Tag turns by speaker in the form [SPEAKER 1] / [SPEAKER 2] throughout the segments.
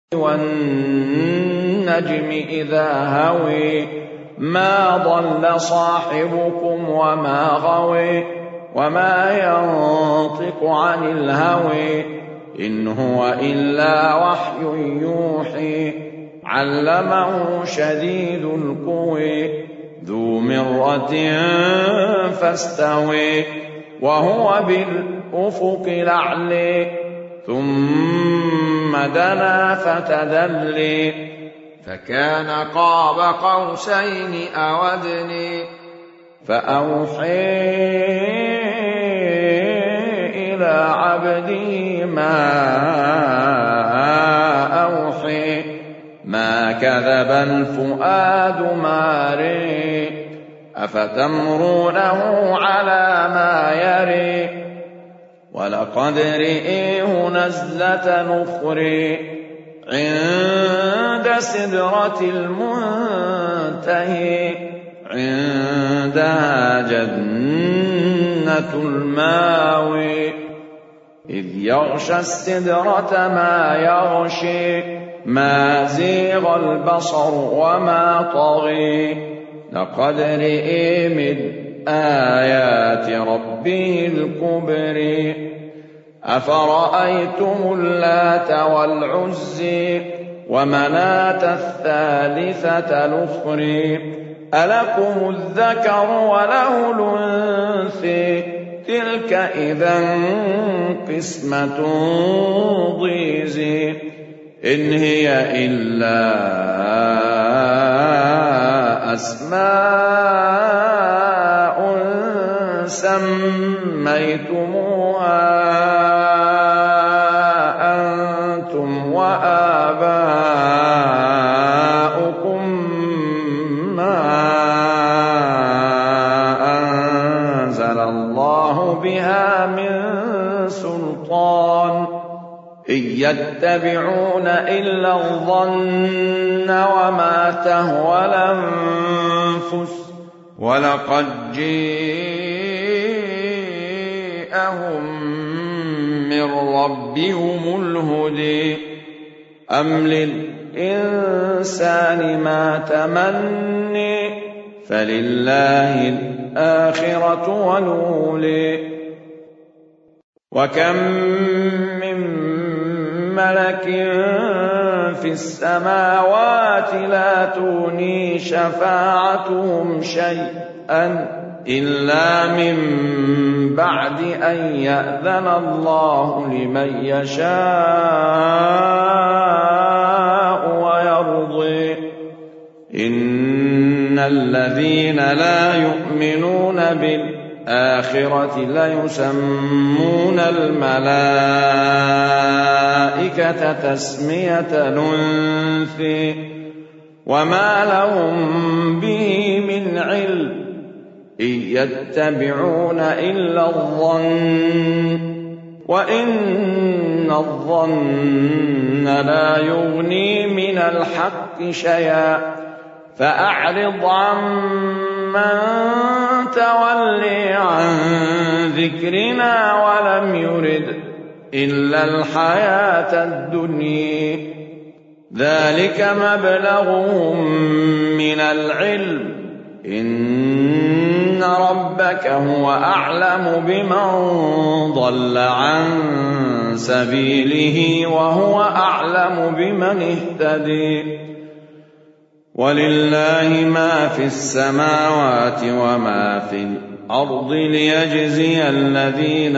[SPEAKER 1] وَالنَّجْمِ إِذَا هَوَىٰ مَا ضَلَّ صَاحِبُكُمْ وَمَا غَوَىٰ وَمَا يَنطِقُ عَنِ الْهَوَىٰ إِنْ هُوَ إِلَّا وَحْيٌ يُوحَىٰ عَلَّمَهُ شَدِيدُ الْقُوَىٰ ذُو مِرَّةٍ فَاسْتَوَىٰ وَهُوَ بِالْأُفُقِ الْأَعْلَىٰ ثُمَّ دَنَا فَتَدَلَّىٰ
[SPEAKER 2] فَكَانَ قَابَ قَوْسَيْنِ أَوْ أَدْنَىٰ
[SPEAKER 1] فَأَوْحَىٰ إِلَىٰ عَبْدِهِ مَا أَوْحَىٰ مَا كَذَبَ الْفُؤَادُ مَا رَأَىٰ أَفَتَمَارُونَهُ عَلَىٰ مَا يَرَىٰ وَلَقَدْ رَآهُ نَزْلَةً أُخْرَىٰ عِندَ سِدْرَةِ الْمُنتَهَىٰ عِندَهَا جَنَّةُ الْمَأْوَىٰ إِذْ يَغْشَى السِّدْرَةَ مَا يَغْشَىٰ مَا زَاغَ الْبَصَرُ وَمَا طَغَىٰ لَقَدْ رَأَىٰ مِنْ آيَاتِ رَبِّهِ الْكُبْرَىٰ أَفَرَأَيْتُمُ اللَّاتَ وَالْعُزَّىٰ وَمَنَاةَ الثَّالِثَةَ الْأُخْرَىٰ أَلَكُمُ الذَّكَرُ وَلَهُ الْأُنثَىٰ تِلْكَ إِذًا قِسْمَةٌ ضِيزَىٰ إِنْ هِيَ إِلَّا أَسْمَاءٌ سَمَّيْتُمُوهَا أَنْتُمْ وَآبَاؤُكُمْ مَا أَنزَلَ اللَّهُ بِهَا مِنْ سُلْطَانٍ إِنْ يَتَّبِعُونَ إِلَّا الظَّنَّ وَمَا تَهْوَى الْأَنفُسُ وَلَقَدْ جَاءَهُم مِّن رَّبِّهِمُ الْهُدَىٰ أَمْ لِلْإِنسَانِ مَا تَمَنَّىٰ فَلِلَّهِ الْآخِرَةُ وَالْأُولَىٰ وَكَم مِّن مَّلَكٍ فِي السَّمَاوَاتِ لَا تُغْنِي شَفَاعَتُهُمْ شَيْئًا إِلَّا مِن بَعْدِ أَن يَأْذَنَ اللَّهُ لِمَن يَشَاءُ وَيَرْضَىٰ إِنَّ الَّذِينَ لَا يُؤْمِنُونَ بِالْآخِرَةِ لَيُسَمُّونَ الْمَلَائِكَةَ تَسْمِيَةَ الْأُنثَىٰ وَمَا لَهُم بِهِ مِنْ عِلْمٍ إِن يَتَّبِعُونَ إِلَّا الظَّنَّ وَإِنَّ الظَّنَّ لَا يُغْنِي مِنَ الْحَقِّ شَيْئًا فَأَعْرِضْ عَمَّن تَوَلَّىٰ عَن ذِكْرِنَا وَلَمْ يُرِدْ إِلَّا الْحَيَاةَ الدُّنْيَا ذَٰلِكَ مَبْلَغُهُم مِّنَ الْعِلْمِ إِنَّ رَبَّكَ هُوَ أَعْلَمُ بِمَن ضَلَّ عَن سَبِيلِهِ وَهُوَ أَعْلَمُ بِمَنِ اهْتَدَىٰ وَلِلَّهِ مَا فِي السَّمَاوَاتِ وَمَا فِي الْأَرْضِ لِيَجْزِيَ الَّذِينَ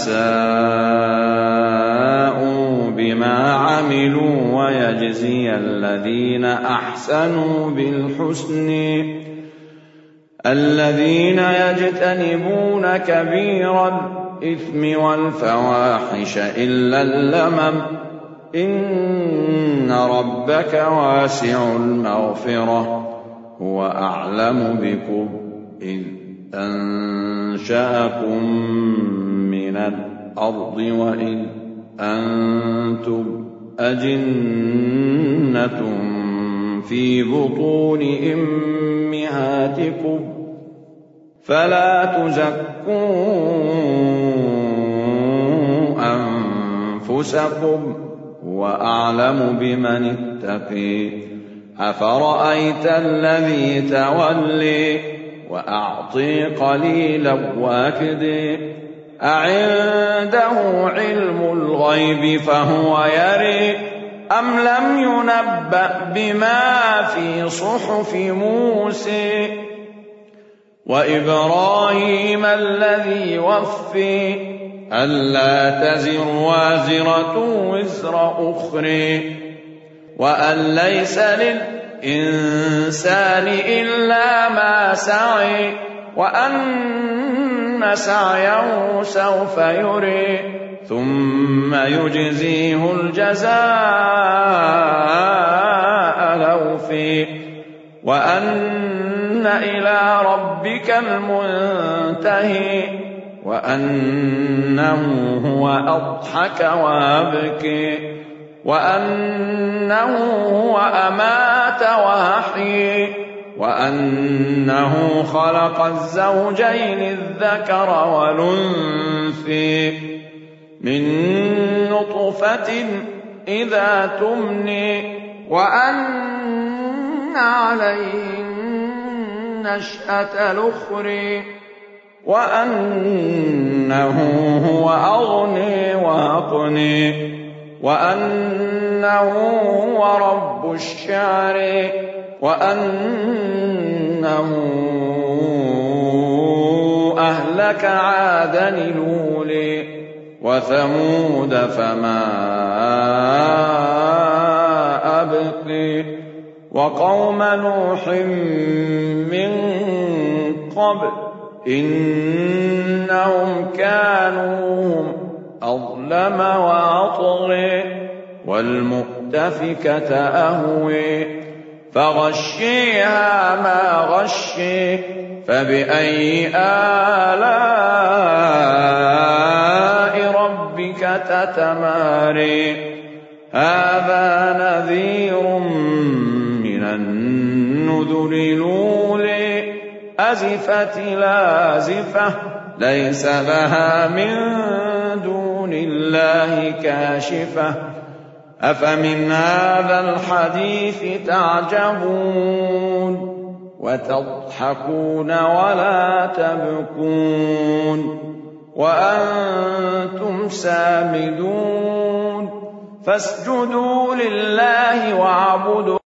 [SPEAKER 1] أَسَاءُوا بِمَا عَمِلُوا وَيَجْزِيَ الَّذِينَ أَحْسَنُوا بِالْحُسْنِ الَّذِينَ يَجْتَنِبُونَ كَبِيرَ الْإِثْمِ وَالْفَوَاحِشَ إِلَّا اللَّمَمَ إِنَّ رَبَّكَ وَاسِعُ الْمَغْفِرَةِ هُوَ أَعْلَمُ بِكُمْ إِذْ أَنشَأَكُم مِّنَ الْأَرْضِ وَإِذْ أَنتُمْ أَجِنَّةٌ فِي بُطُونِ أُمَّهَاتِكُمْ فَلَا تُزَكُّوا أَنفُسَكُمْ هو أعلم بمن اتقي أفرأيت الذي تولي وأعطي قليلا واكدي أعنده علم الغيب فهو يري أم لم ينبأ بما في صحف موسى وإبراهيم الذي وفي ألا تزر وازرة وزر أخرى وأن ليس للإنسان إلا ما سعي وأن سعيه سوف يري ثم يجزيه الجزاء الأوفى وأن إلى ربك المنتهي وأنه هو أضحك وأبكي وأنه هو أمات وأحيي وأنه خلق الزوجين الذكر والأنثى من نطفة إذا تمني وأن عليه النشأة الأخرى وأنه هو أغني وأقني وأنه هو رب الشعر وأنه أهلك عادا الأولى وثمود فما أبقي وقوم نوح من قبل إنهم كانوا أظلم وأطغى والمؤتفكة أهوى فغشيها ما غشي فبأي آلاء ربك تتماري هذا نذير من النذر الأولى أزفت لازفة ليس لها من دون الله كاشفة أفمن هذا الحديث تعجبون وتضحكون ولا تبكون وأنتم سامدون فاسجدوا لله واعبدوا